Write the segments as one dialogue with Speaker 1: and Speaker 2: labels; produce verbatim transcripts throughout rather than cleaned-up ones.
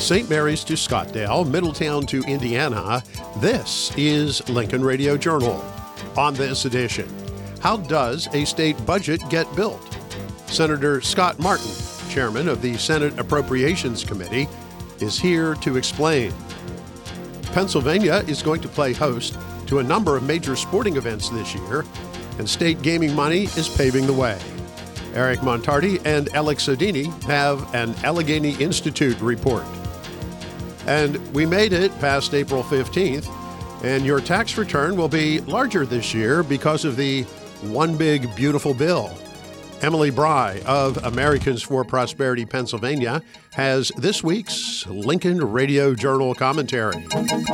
Speaker 1: Saint Mary's to Scottsdale, Middletown to Indiana, this is Lincoln Radio Journal. On this edition, how does a state budget get built? Senator Scott Martin, chairman of the Senate Appropriations Committee, is here to explain. Pennsylvania is going to play host to a number of major sporting events this year, and state gaming money is paving the way. Eric Montardi and Alex Sodini have an Allegheny Institute report. And we made it past April fifteenth, and your tax return will be larger this year because of the One Big Beautiful Bill. Emily Bry of Americans for Prosperity Pennsylvania has this week's Lincoln Radio Journal commentary.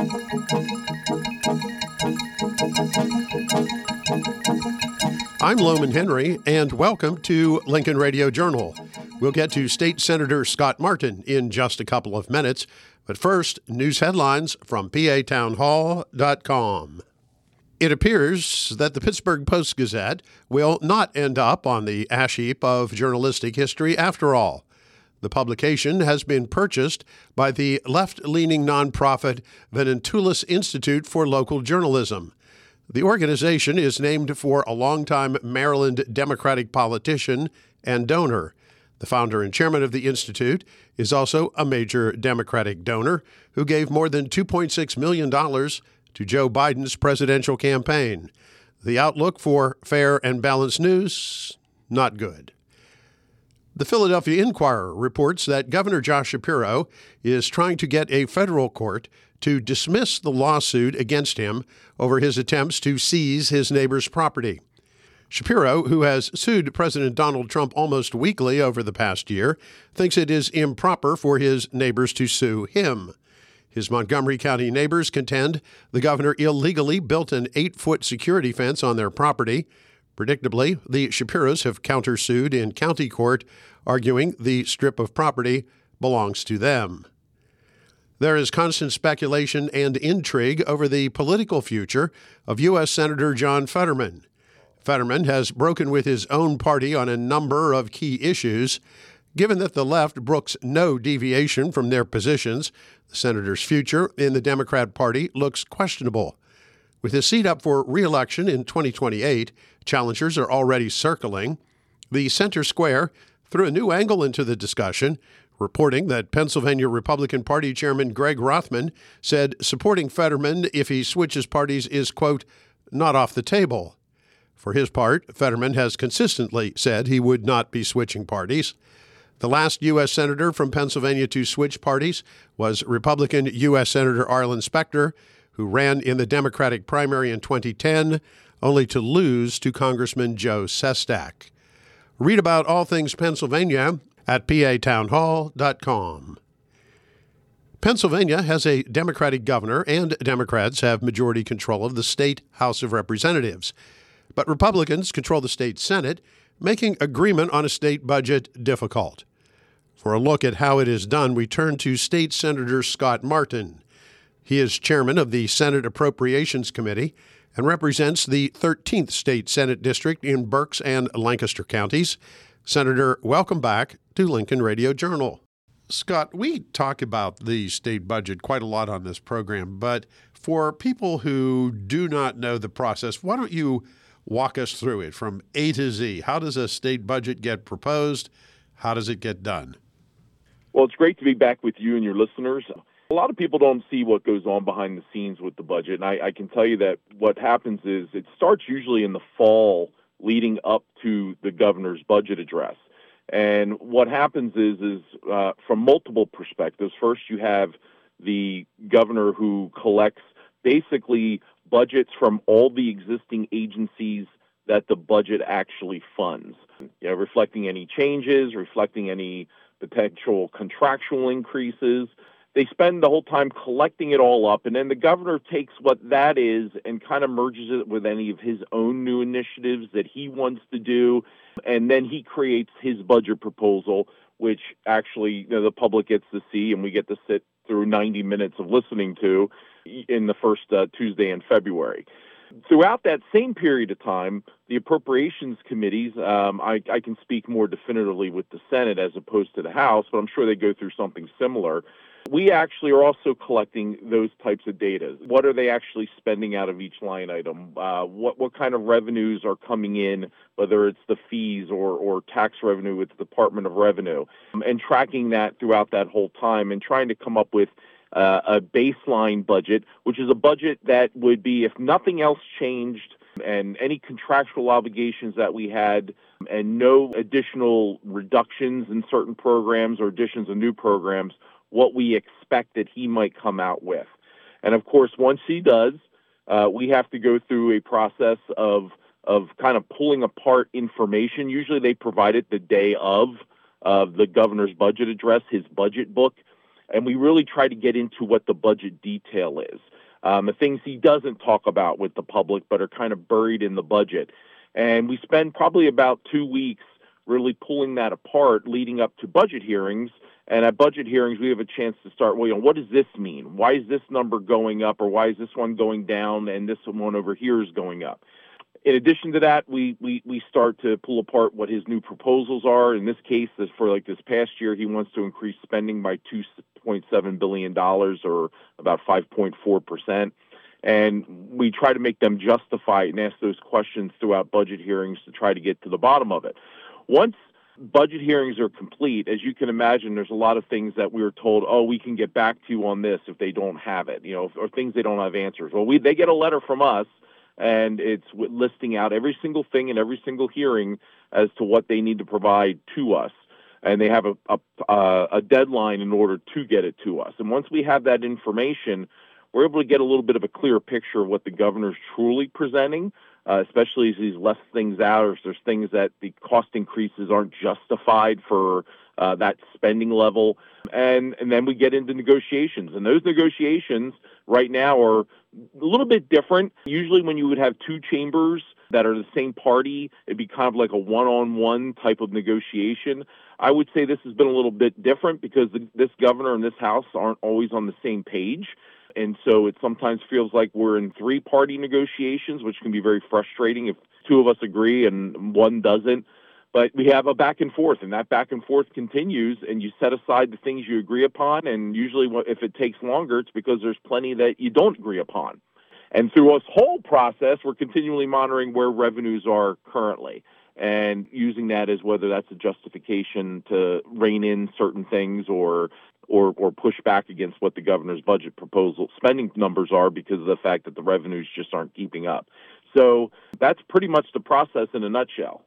Speaker 1: I'm Loman Henry, and welcome to Lincoln Radio Journal. We'll get to State Senator Scott Martin in just a couple of minutes, but first, news headlines from P A town hall dot com. It appears that the Pittsburgh Post-Gazette will not end up on the ash heap of journalistic history after all. The publication has been purchased by the left-leaning nonprofit Venantulis Institute for Local Journalism. The organization is named for a longtime Maryland Democratic politician and donor. The founder and chairman of the Institute is also a major Democratic donor who gave more than two point six million dollars to Joe Biden's presidential campaign. The outlook for fair and balanced news, not good. The Philadelphia Inquirer reports that Governor Josh Shapiro is trying to get a federal court to dismiss the lawsuit against him over his attempts to seize his neighbor's property. Shapiro, who has sued President Donald Trump almost weekly over the past year, thinks it is improper for his neighbors to sue him. His Montgomery County neighbors contend the governor illegally built an eight-foot security fence on their property. Predictably, the Shapiros have countersued in county court, arguing the strip of property belongs to them. There is constant speculation and intrigue over the political future of U S Senator John Fetterman. Fetterman has broken with his own party on a number of key issues. Given that the left brooks no deviation from their positions, the senator's future in the Democrat Party looks questionable. With his seat up for re-election in twenty twenty-eight, challengers are already circling. The Center Square threw a new angle into the discussion, reporting that Pennsylvania Republican Party Chairman Greg Rothman said supporting Fetterman if he switches parties is, quote, not off the table. For his part, Fetterman has consistently said he would not be switching parties. The last U S senator from Pennsylvania to switch parties was Republican U S Senator Arlen Specter, who ran in the Democratic primary in twenty ten, only to lose to Congressman Joe Sestak. Read about all things Pennsylvania at P A town hall dot com. Pennsylvania has a Democratic governor, and Democrats have majority control of the state House of Representatives. But Republicans control the state Senate, making agreement on a state budget difficult. For a look at how it is done, we turn to State Senator Scott Martin. He is chairman of the Senate Appropriations Committee and represents the thirteenth State Senate District in Berks and Lancaster counties. Senator, welcome back to Lincoln Radio Journal. Scott, we talk about the state budget quite a lot on this program, but for people who do not know the process, why don't you walk us through it from A to Z? How does a state budget get proposed? How does it get done?
Speaker 2: Well, it's great to be back with you and your listeners. A lot of people don't see what goes on behind the scenes with the budget, and I, I can tell you that what happens is it starts usually in the fall leading up to the governor's budget address. And what happens is, is uh, from multiple perspectives. First, you have the governor who collects basically budgets from all the existing agencies that the budget actually funds, you know, reflecting any changes, reflecting any potential contractual increases. They spend the whole time collecting it all up, and then the governor takes what that is and kind of merges it with any of his own new initiatives that he wants to do, and then he creates his budget proposal, which actually, you know, the public gets to see, and we get to sit through ninety minutes of listening to in the first uh, Tuesday in February. Throughout that same period of time, the appropriations committees, um, I, I can speak more definitively with the Senate as opposed to the House, but I'm sure they go through something similar. We actually are also collecting those types of data. What are they actually spending out of each line item? Uh, what what kind of revenues are coming in, whether it's the fees or, or tax revenue with the Department of Revenue, um, and tracking that throughout that whole time and trying to come up with uh, a baseline budget, which is a budget that would be, if nothing else changed, and any contractual obligations that we had, and no additional reductions in certain programs or additions of new programs, what we expect that he might come out with. And of course, once he does, uh, we have to go through a process of of kind of pulling apart information. Usually they provide it the day of uh, the governor's budget address, his budget book, and we really try to get into what the budget detail is. Um, the things he doesn't talk about with the public but are kind of buried in the budget. And we spend probably about two weeks really pulling that apart leading up to budget hearings. And at budget hearings, we have a chance to start, well, you know, what does this mean? Why is this number going up, or why is this one going down and this one over here is going up? In addition to that, we, we, we start to pull apart what his new proposals are. In this case, this, for like this past year, he wants to increase spending by two point seven billion dollars, or about five point four percent. And we try to make them justify it and ask those questions throughout budget hearings to try to get to the bottom of it. Once budget hearings are complete, as you can imagine, there's a lot of things that we were told, oh, we can get back to you on this if they don't have it, you know, or things they don't have answers. Well, we they get a letter from us, and it's listing out every single thing in every single hearing as to what they need to provide to us. And they have a, a, a deadline in order to get it to us. And once we have that information, we're able to get a little bit of a clearer picture of what the governor's truly presenting, uh, especially as he's left things out, or if there's things that the cost increases aren't justified for uh, that spending level. And, and then we get into negotiations. And those negotiations right now are a little bit different. Usually when you would have two chambers that are the same party, it'd be kind of like a one-on-one type of negotiation. I would say this has been a little bit different because the, this governor and this House aren't always on the same page. And so it sometimes feels like we're in three-party negotiations, which can be very frustrating if two of us agree and one doesn't. But we have a back and forth, and that back and forth continues, and you set aside the things you agree upon, and usually if it takes longer, it's because there's plenty that you don't agree upon. And through this whole process, we're continually monitoring where revenues are currently and using that as whether that's a justification to rein in certain things or or or push back against what the governor's budget proposal spending numbers are because of the fact that the revenues just aren't keeping up. So that's pretty much the process in a nutshell.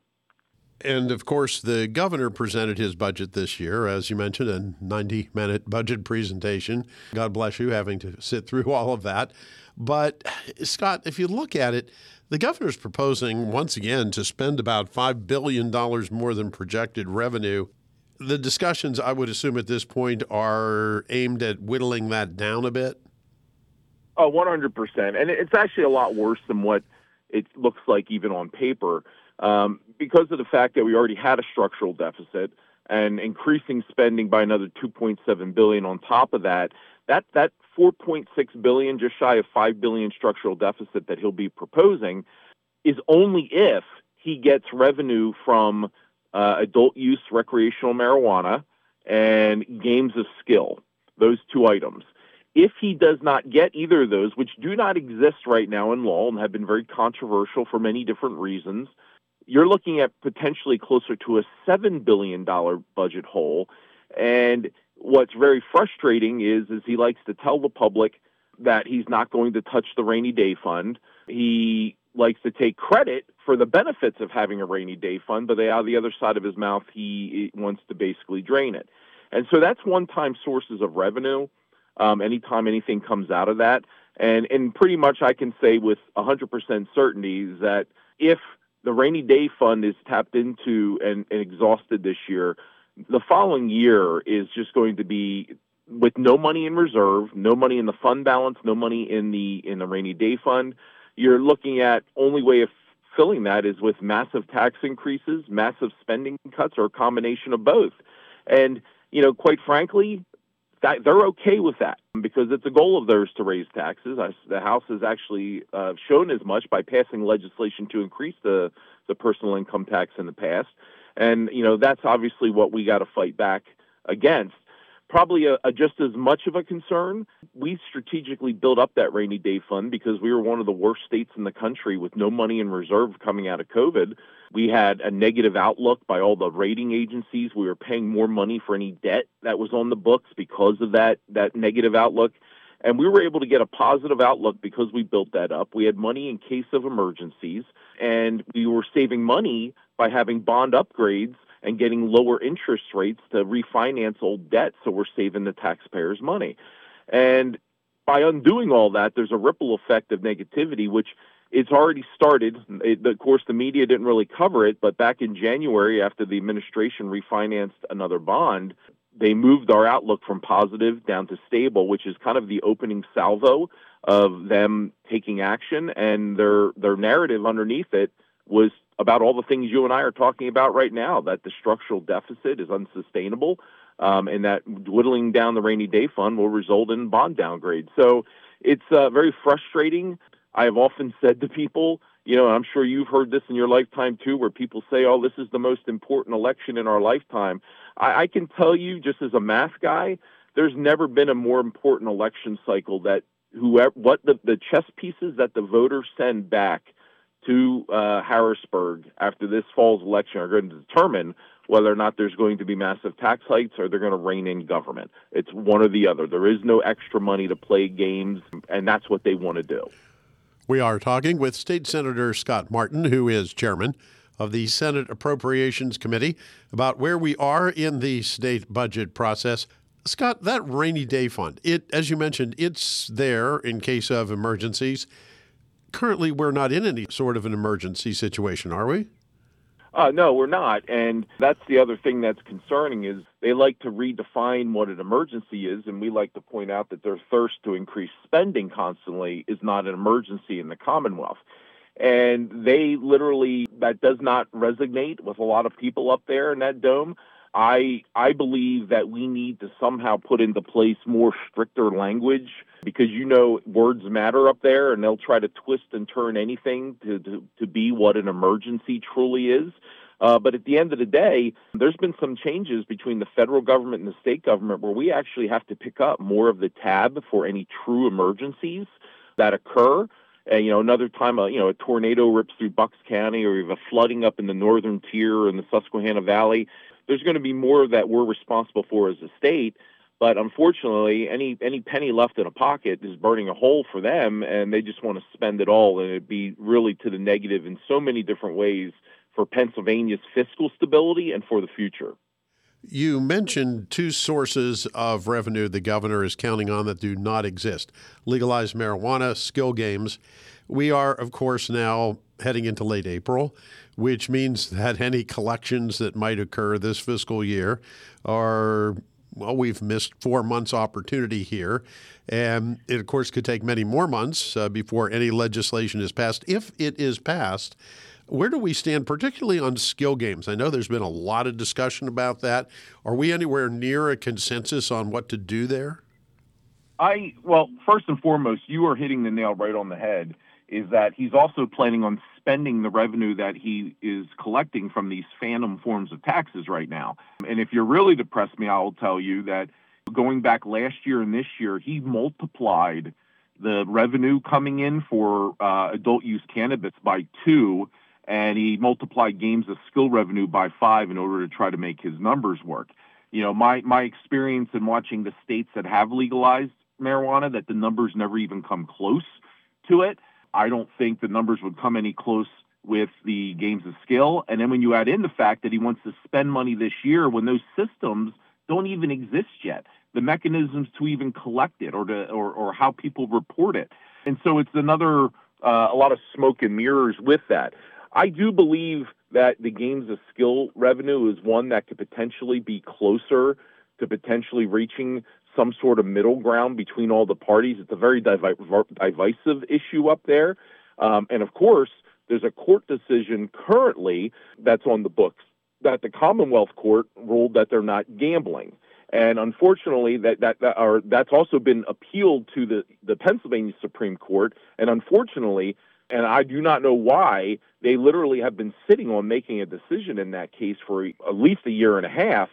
Speaker 1: And, of course, the governor presented his budget this year, as you mentioned, a ninety-minute budget presentation. God bless you having to sit through all of that. But, Scott, if you look at it, the governor's proposing, once again, to spend about five billion dollars more than projected revenue. The discussions, I would assume at this point, are aimed at whittling that down a bit?
Speaker 2: Oh, one hundred percent. And it's actually a lot worse than what it looks like even on paper. Um, because of the fact that we already had a structural deficit and increasing spending by another two point seven billion dollars on top of that, that that four point six billion dollars, just shy of five billion dollars structural deficit that he'll be proposing is only if he gets revenue from uh, adult use recreational marijuana and games of skill, those two items. If he does not get either of those, which do not exist right now in law and have been very controversial for many different reasons, you're looking at potentially closer to a seven billion dollars budget hole. And what's very frustrating is, is he likes to tell the public that he's not going to touch the rainy day fund. He likes to take credit for the benefits of having a rainy day fund, but they, out of the other side of his mouth, he wants to basically drain it. And so that's one-time sources of revenue um, anytime anything comes out of that. And, and pretty much I can say with one hundred percent certainty that if the rainy day fund is tapped into and, and exhausted this year, the following year is just going to be with no money in reserve, no money in the fund balance, no money in the in the rainy day fund. You're looking at only way of filling that is with massive tax increases, massive spending cuts, or a combination of both. And, you know, quite frankly, that they're okay with that because it's a goal of theirs to raise taxes. I, the House has actually uh, shown as much by passing legislation to increase the, the personal income tax in the past. And, you know, that's obviously what we got to fight back against. probably a, a just as much of a concern. We strategically built up that rainy day fund because we were one of the worst states in the country with no money in reserve coming out of COVID. We had a negative outlook by all the rating agencies. We were paying more money for any debt that was on the books because of that, that negative outlook. And we were able to get a positive outlook because we built that up. We had money in case of emergencies, and we were saving money by having bond upgrades and getting lower interest rates to refinance old debt, so we're saving the taxpayers money. And by undoing all that, there's a ripple effect of negativity, which it's already started. It, of course, the media didn't really cover it, but back in January, after the administration refinanced another bond, they moved our outlook from positive down to stable, which is kind of the opening salvo of them taking action, and their their narrative underneath it was about all the things you and I are talking about right now, that the structural deficit is unsustainable, um, and that dwindling down the rainy day fund will result in bond downgrades. So it's uh, very frustrating. I have often said to people, you know, and I'm sure you've heard this in your lifetime too, where people say, oh, this is the most important election in our lifetime. I, I can tell you, just as a math guy, there's never been a more important election cycle that whoever, what the, the chess pieces that the voters send back to uh, Harrisburg after this fall's election are going to determine whether or not there's going to be massive tax hikes or they're going to rein in government. It's one or the other. There is no extra money to play games, and that's what they want to do.
Speaker 1: We are talking with State Senator Scott Martin, who is chairman of the Senate Appropriations Committee, about where we are in the state budget process. Scott, that rainy day fund, it, as you mentioned, it's there in case of emergencies. Currently, we're not in any sort of an emergency situation, are we?
Speaker 2: Uh, no, we're not. And that's the other thing that's concerning is they like to redefine what an emergency is. And we like to point out that their thirst to increase spending constantly is not an emergency in the Commonwealth. And they literally, that does not resonate with a lot of people up there in that dome. I I believe that we need to somehow put into place more stricter language because, you know, words matter up there, and they'll try to twist and turn anything to, to, to be what an emergency truly is. Uh, but at the end of the day, there's been some changes between the federal government and the state government where we actually have to pick up more of the tab for any true emergencies that occur. And, you know, another time, a, you know, a tornado rips through Bucks County, or you have a flooding up in the northern tier in the Susquehanna Valley. There's going to be more that we're responsible for as a state. But unfortunately, any any penny left in a pocket is burning a hole for them, and they just want to spend it all. And it'd be really to the negative in so many different ways for Pennsylvania's fiscal stability and for the future.
Speaker 1: You mentioned two sources of revenue the governor is counting on that do not exist: legalized marijuana, skill games. We are, of course, now heading into late April, which means that any collections that might occur this fiscal year are, well, we've missed four months' opportunity here. And it, of course, could take many more months uh, before any legislation is passed. If it is passed, where do we stand, particularly on skill games? I know there's been a lot of discussion about that. Are we anywhere near a consensus on what to do there?
Speaker 2: I, well, first and foremost, you are hitting the nail right on the head, is that he's also planning on spending the revenue that he is collecting from these phantom forms of taxes right now. And if you're really to press me, I will tell you that going back last year and this year, he multiplied the revenue coming in for uh, adult use cannabis by two, and he multiplied games of skill revenue by five in order to try to make his numbers work. You know, my, my experience in watching the states that have legalized marijuana, that the numbers never even come close to it. I don't think the numbers would come any close with the games of skill. And then when you add in the fact that he wants to spend money this year when those systems don't even exist yet, the mechanisms to even collect it or to or, or how people report it. And so it's another, uh, a lot of smoke and mirrors with that. I do believe that the games of skill revenue is one that could potentially be closer to potentially reaching some sort of middle ground between all the parties. It's a very divi- divisive issue up there. Um, and of course, there's a court decision currently that's on the books that the Commonwealth Court ruled that they're not gambling. And unfortunately, that, that, that are, that's also been appealed to the, the Pennsylvania Supreme Court. And unfortunately, and I do not know why, they literally have been sitting on making a decision in that case for at least a year and a half.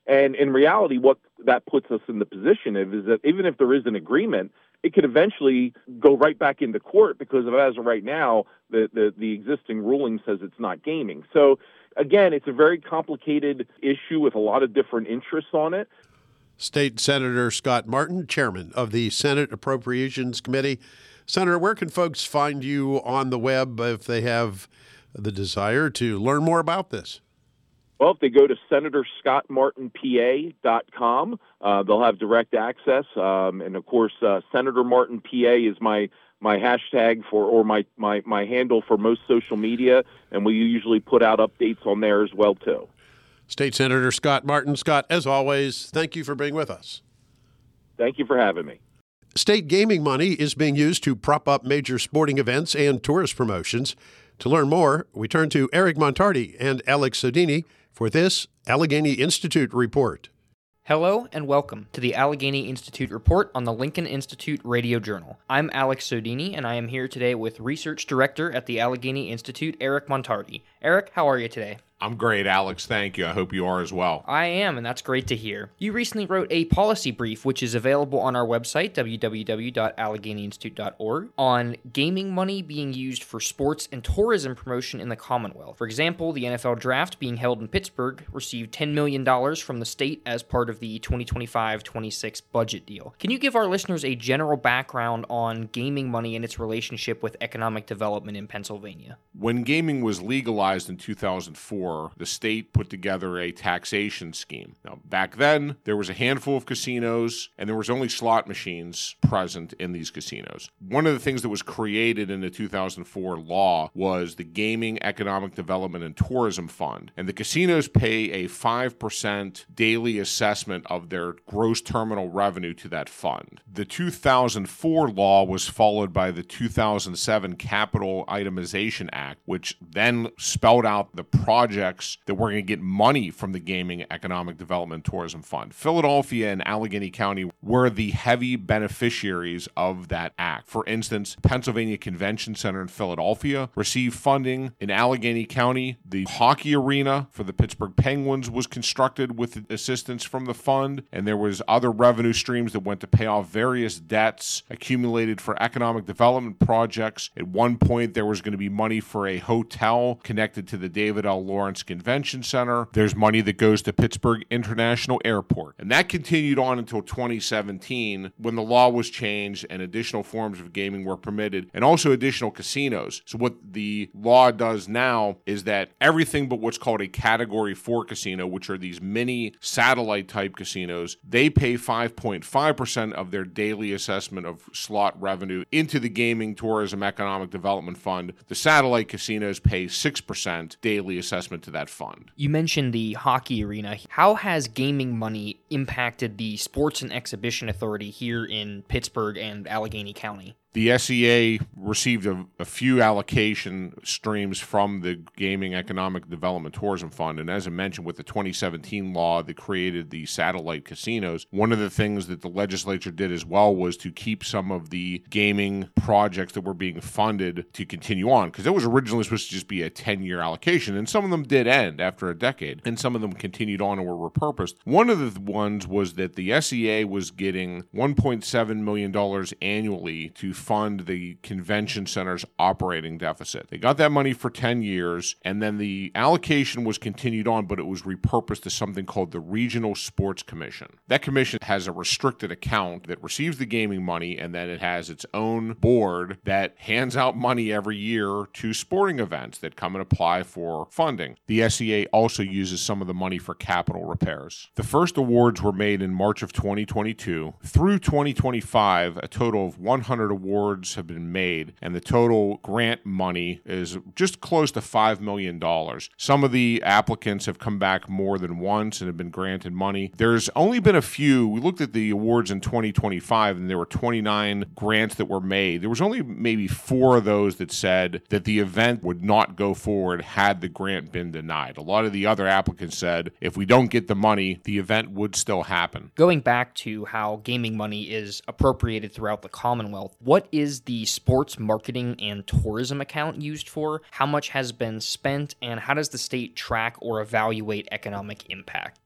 Speaker 2: And in reality, what that puts us in the position of is that even if there is an agreement, it could eventually go right back into court because of, as of right now, the, the, the existing ruling says it's not gaming. So again, it's a very complicated issue with a lot of different interests on it.
Speaker 1: State Senator Scott Martin, chairman of the Senate Appropriations Committee. Senator, where can folks find you on the web if they have the desire to learn more about this?
Speaker 2: Well, if they go to senator scott martin p a dot com, uh, they'll have direct access. Um, and, of course, uh, Senator Martin P A is my my hashtag for or my, my, my handle for most social media, and we usually put out updates on there as well, too.
Speaker 1: State Senator Scott Martin. Scott, as always, thank you for being with us.
Speaker 2: Thank you for having me.
Speaker 1: State gaming money is being used to prop up major sporting events and tourist promotions. To learn more, we turn to Eric Montardi and Alex Sodini for this Allegheny Institute report.
Speaker 3: Hello and welcome to the Allegheny Institute report on the Lincoln Institute Radio Journal. I'm Alex Sodini, and I am here today with Research Director at the Allegheny Institute, Eric Montardi. Eric, how are you today?
Speaker 4: I'm great, Alex. Thank you. I hope you are as well.
Speaker 3: I am, and that's great to hear. You recently wrote a policy brief, which is available on our website, w w w dot allegheny institute dot org, on gaming money being used for sports and tourism promotion in the Commonwealth. For example, the N F L Draft being held in Pittsburgh received ten million dollars from the state as part of the twenty twenty-five twenty-six budget deal. Can you give our listeners a general background on gaming money and its relationship with economic development in Pennsylvania?
Speaker 4: When gaming was legalized in two thousand four, the state put together a taxation scheme. Now, back then, there was a handful of casinos, and there was only slot machines present in these casinos. One of the things that was created in the two thousand four law was the Gaming Economic Development and Tourism Fund, and the casinos pay a five percent daily assessment of their gross terminal revenue to that fund. The two thousand four law was followed by the two thousand seven Capital Itemization Act, which then spelled out the project that we're going to get money from the Gaming Economic Development Tourism Fund. Philadelphia and Allegheny County were the heavy beneficiaries of that act. For instance, Pennsylvania Convention Center in Philadelphia received funding. In Allegheny County, the hockey arena for the Pittsburgh Penguins was constructed with assistance from the fund, and there was other revenue streams that went to pay off various debts accumulated for economic development projects. At one point, there was going to be money for a hotel connected to the David L. Lawrence Convention Center. There's money that goes to Pittsburgh International Airport. And that continued on until twenty seventeen when the law was changed and additional forms of gaming were permitted and also additional casinos. So what the law does now is that everything but what's called a Category four casino, which are these mini satellite type casinos, they pay five point five percent of their daily assessment of slot revenue into the Gaming Tourism Economic Development Fund. The satellite casinos pay six percent daily assessment to that fund.
Speaker 3: You mentioned the hockey arena. How has gaming money impacted the Sports and Exhibition Authority here in Pittsburgh and Allegheny County?
Speaker 4: The S E A received a, a few allocation streams from the Gaming Economic Development Tourism Fund, and as I mentioned, with the twenty seventeen law that created the satellite casinos, one of the things that the legislature did as well was to keep some of the gaming projects that were being funded to continue on, because it was originally supposed to just be a ten-year allocation, and some of them did end after a decade, and some of them continued on and were repurposed. One of the ones was that the S E A was getting one point seven million dollars annually to fund the convention center's operating deficit. They got that money for ten years, and then the allocation was continued on, but it was repurposed to something called the Regional Sports Commission. That commission has a restricted account that receives the gaming money, and then it has its own board that hands out money every year to sporting events that come and apply for funding. The S E A also uses some of the money for capital repairs. The first awards were made in March of twenty twenty-two. Through twenty twenty-five, a total of one hundred awards have been made, and the total grant money is just close to five million dollars. Some of the applicants have come back more than once and have been granted money. There's only been a few. We looked at the awards in twenty twenty-five, and there were twenty-nine grants that were made. There was only maybe four of those that said that the event would not go forward had the grant been denied. A lot of the other applicants said if we don't get the money, the event would still happen.
Speaker 3: Going back to how gaming money is appropriated throughout the Commonwealth, what is the sports marketing and tourism account used for? How much has been spent, and how does the state track or evaluate economic impact?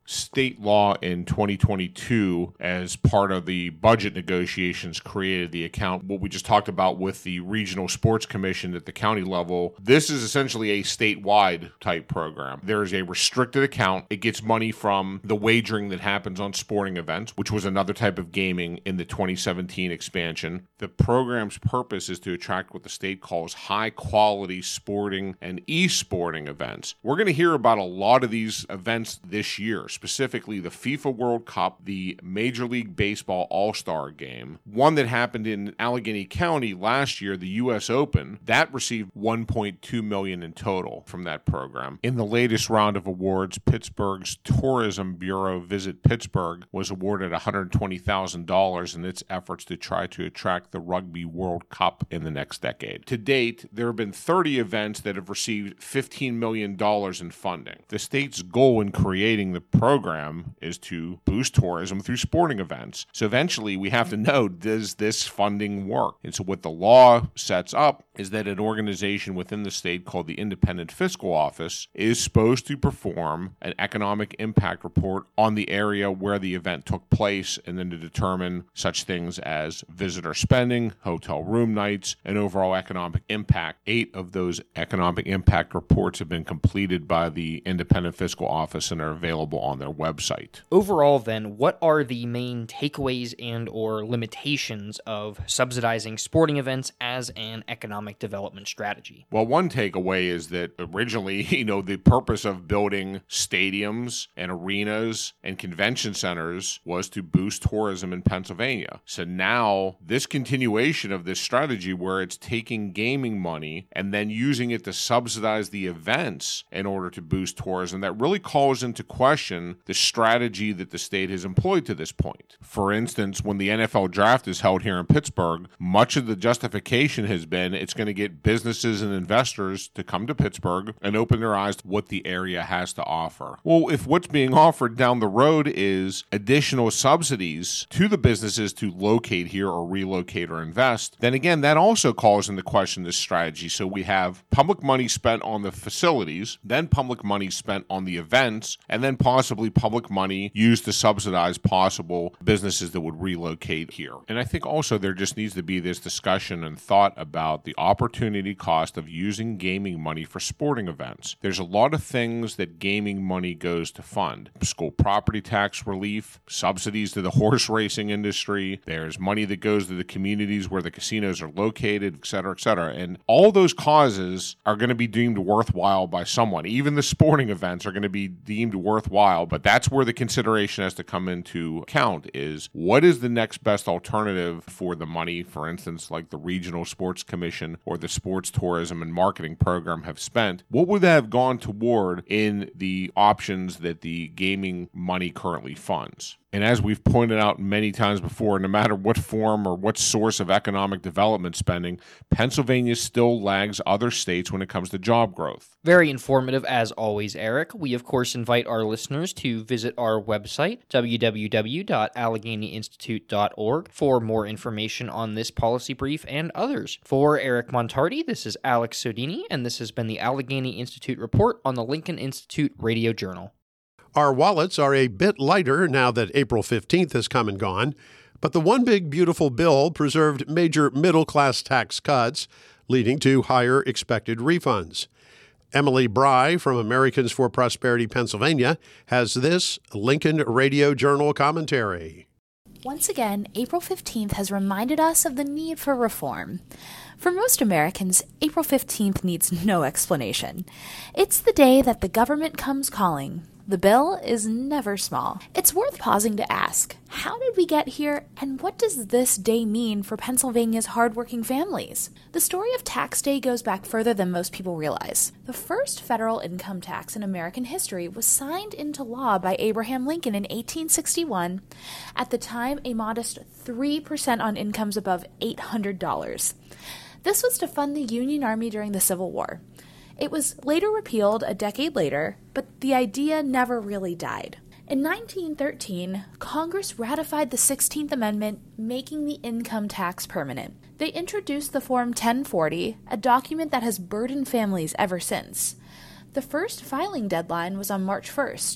Speaker 4: State law in twenty twenty-two, as part of the budget negotiations, created the account, what we just talked about with the Regional Sports Commission at the county level. This is essentially a statewide type program. There is a restricted account. It gets money from the wagering that happens on sporting events, which was another type of gaming in the twenty seventeen expansion. The program's purpose is to attract what the state calls high-quality sporting and e-sporting events. We're going to hear about a lot of these events this year, specifically the FIFA World Cup, the Major League Baseball All-Star Game, one that happened in Allegheny County last year, the U S Open, that received one point two million dollars in total from that program. In the latest round of awards, Pittsburgh's Tourism Bureau Visit Pittsburgh was awarded one hundred twenty thousand dollars in its efforts to try to attract the Rugby World Cup in the next decade. To date, there have been thirty events that have received fifteen million dollars in funding. The state's goal in creating the program is to boost tourism through sporting events. So eventually we have to know, does this funding work? And so what the law sets up is that an organization within the state called the Independent Fiscal Office is supposed to perform an economic impact report on the area where the event took place, and then to determine such things as visitor spending, hotel room nights, and overall economic impact. Eight of those economic impact reports have been completed by the Independent Fiscal Office and are available on their website.
Speaker 3: Overall, then, what are the main takeaways and or limitations of subsidizing sporting events as an economic development strategy?
Speaker 4: Well, one takeaway is that originally, you know, the purpose of building stadiums and arenas and convention centers was to boost tourism in Pennsylvania. So now this continuation of this strategy where it's taking gaming money and then using it to subsidize the events in order to boost tourism, that really calls into question the strategy that the state has employed to this point. For instance, when the N F L draft is held here in Pittsburgh, much of the justification has been it's going to get businesses and investors to come to Pittsburgh and open their eyes to what the area has to offer. Well, if what's being offered down the road is additional subsidies to the businesses to locate here or relocate or invest, then again, that also calls into question this strategy. So we have public money spent on the facilities, then public money spent on the events, and then possibly public money used to subsidize possible businesses that would relocate here. And I think also there just needs to be this discussion and thought about the opportunity cost of using gaming money for sporting events. There's a lot of things that gaming money goes to fund. School property tax relief, subsidies to the horse racing industry, there's money that goes to the communities where the casinos are located, et cetera, et cetera. And all those causes are going to be deemed worthwhile by someone. Even the sporting events are going to be deemed worthwhile, but that's where the consideration has to come into account is what is the next best alternative for the money, for instance, like the Regional Sports Commission or the Sports Tourism and Marketing Program have spent. What would that have gone toward in the options that the gaming money currently funds? And as we've pointed out many times before, no matter what form or what source of economic development spending, Pennsylvania still lags other states when it comes to job growth.
Speaker 3: Very informative as always, Eric. We, of course, invite our listeners to visit our website, w w w dot allegheny institute dot org, for more information on this policy brief and others. For Eric Montardi, this is Alex Sodini, and this has been the Allegheny Institute Report on the Lincoln Institute Radio Journal.
Speaker 1: Our wallets are a bit lighter now that April fifteenth has come and gone, but the One Big Beautiful Bill preserved major middle-class tax cuts, leading to higher expected refunds. Emily Bry from Americans for Prosperity Pennsylvania has this Lincoln Radio Journal commentary.
Speaker 5: Once again, April fifteenth has reminded us of the need for reform. For most Americans, April fifteenth needs no explanation. It's the day that the government comes calling. The bill is never small. It's worth pausing to ask, how did we get here, and what does this day mean for Pennsylvania's hardworking families? The story of tax day goes back further than most people realize. The first federal income tax in American history was signed into law by Abraham Lincoln in eighteen sixty-one, at the time a modest three percent on incomes above eight hundred dollars. This was to fund the Union Army during the Civil War. It was later repealed a decade later, but the idea never really died. In nineteen thirteen, Congress ratified the sixteenth Amendment, making the income tax permanent. They introduced the Form ten forty, a document that has burdened families ever since. The first filing deadline was on March first,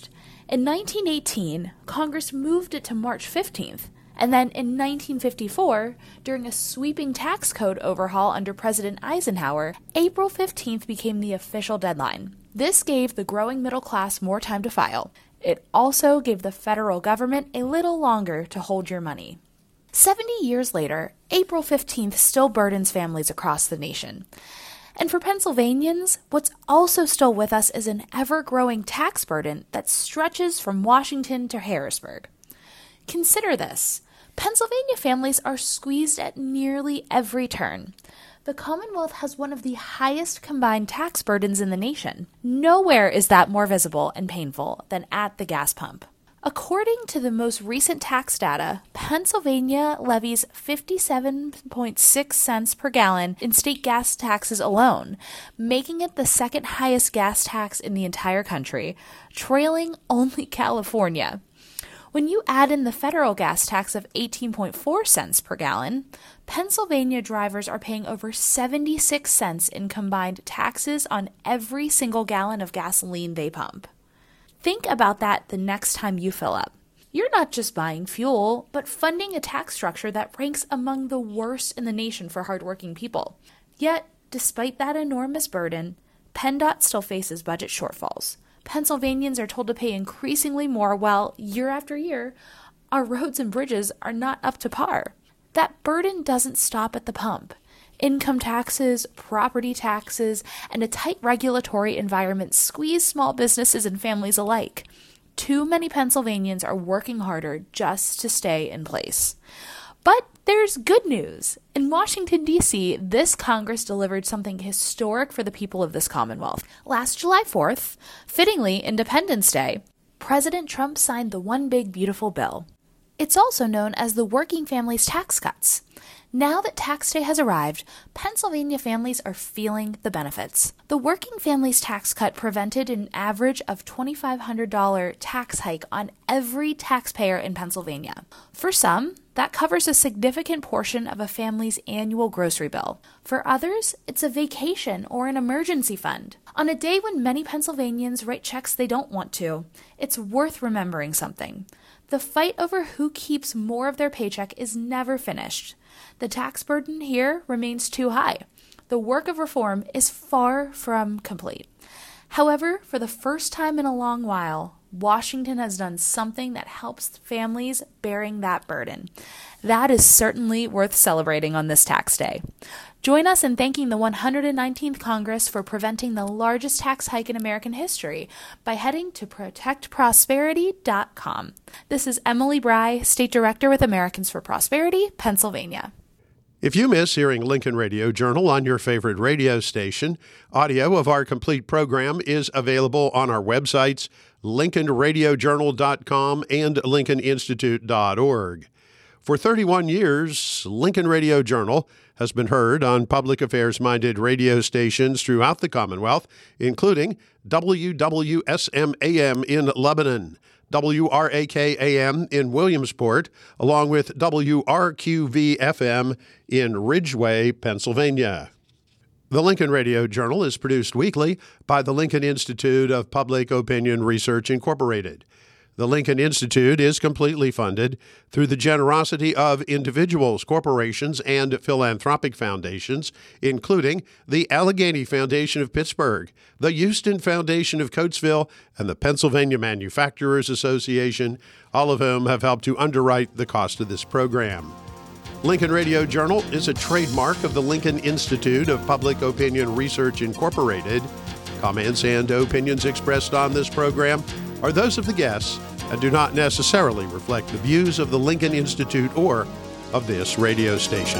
Speaker 5: In nineteen eighteen, Congress moved it to March fifteenth, and then in nineteen fifty-four, during a sweeping tax code overhaul under President Eisenhower, April fifteenth became the official deadline. This gave the growing middle class more time to file. It also gave the federal government a little longer to hold your money. Seventy years later, April fifteenth still burdens families across the nation. And for Pennsylvanians, what's also still with us is an ever-growing tax burden that stretches from Washington to Harrisburg. Consider this. Pennsylvania families are squeezed at nearly every turn. The Commonwealth has one of the highest combined tax burdens in the nation. Nowhere is that more visible and painful than at the gas pump. According to the most recent tax data, Pennsylvania levies fifty-seven point six cents per gallon in state gas taxes alone, making it the second highest gas tax in the entire country, trailing only California. When you add in the federal gas tax of eighteen point four cents per gallon, Pennsylvania drivers are paying over seventy-six cents in combined taxes on every single gallon of gasoline they pump. Think about that the next time you fill up. You're not just buying fuel, but funding a tax structure that ranks among the worst in the nation for hardworking people. Yet, despite that enormous burden, PennDOT still faces budget shortfalls. Pennsylvanians are told to pay increasingly more while, year after year, our roads and bridges are not up to par. That burden doesn't stop at the pump. Income taxes, property taxes, and a tight regulatory environment squeeze small businesses and families alike. Too many Pennsylvanians are working harder just to stay in place. But there's good news. In Washington, D C, this Congress delivered something historic for the people of this Commonwealth. Last July fourth, fittingly Independence Day, President Trump signed the One Big Beautiful Bill. It's also known as the Working Families Tax Cuts. Now that tax day has arrived, Pennsylvania families are feeling the benefits. The Working Families Tax Cut prevented an average of two thousand five hundred dollars tax hike on every taxpayer in Pennsylvania. For some, that covers a significant portion of a family's annual grocery bill. For others, it's a vacation or an emergency fund. On a day when many Pennsylvanians write checks they don't want to, it's worth remembering something. The fight over who keeps more of their paycheck is never finished. The tax burden here remains too high. The work of reform is far from complete. However, for the first time in a long while, Washington has done something that helps families bearing that burden. That is certainly worth celebrating on this tax day. Join us in thanking the one hundred nineteenth Congress for preventing the largest tax hike in American history by heading to protect prosperity dot com. This is Emily Bry, State Director with Americans for Prosperity, Pennsylvania.
Speaker 1: If you miss hearing Lincoln Radio Journal on your favorite radio station, audio of our complete program is available on our websites, lincoln radio journal dot com and lincoln institute dot org. For thirty-one years, Lincoln Radio Journal has been heard on public affairs-minded radio stations throughout the Commonwealth, including W W S M A M in Lebanon, W R A K A M in Williamsport, along with W R Q V F M in Ridgeway, Pennsylvania. The Lincoln Radio Journal is produced weekly by the Lincoln Institute of Public Opinion Research, Incorporated. The Lincoln Institute is completely funded through the generosity of individuals, corporations, and philanthropic foundations, including the Allegheny Foundation of Pittsburgh, the Houston Foundation of Coatesville, and the Pennsylvania Manufacturers Association, all of whom have helped to underwrite the cost of this program. Lincoln Radio Journal is a trademark of the Lincoln Institute of Public Opinion Research, Incorporated. Comments and opinions expressed on this program are those of the guests and do not necessarily reflect the views of the Lincoln Institute or of this radio station.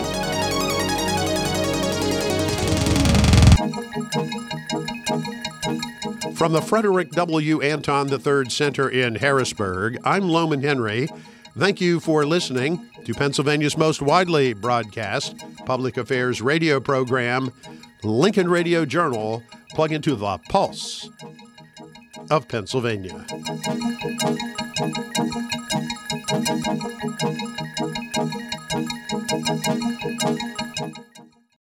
Speaker 1: From the Frederick W. Anton the third Center in Harrisburg, I'm Loman Henry. Thank you for listening to Pennsylvania's most widely broadcast public affairs radio program, Lincoln Radio Journal. Plug into the pulse of Pennsylvania.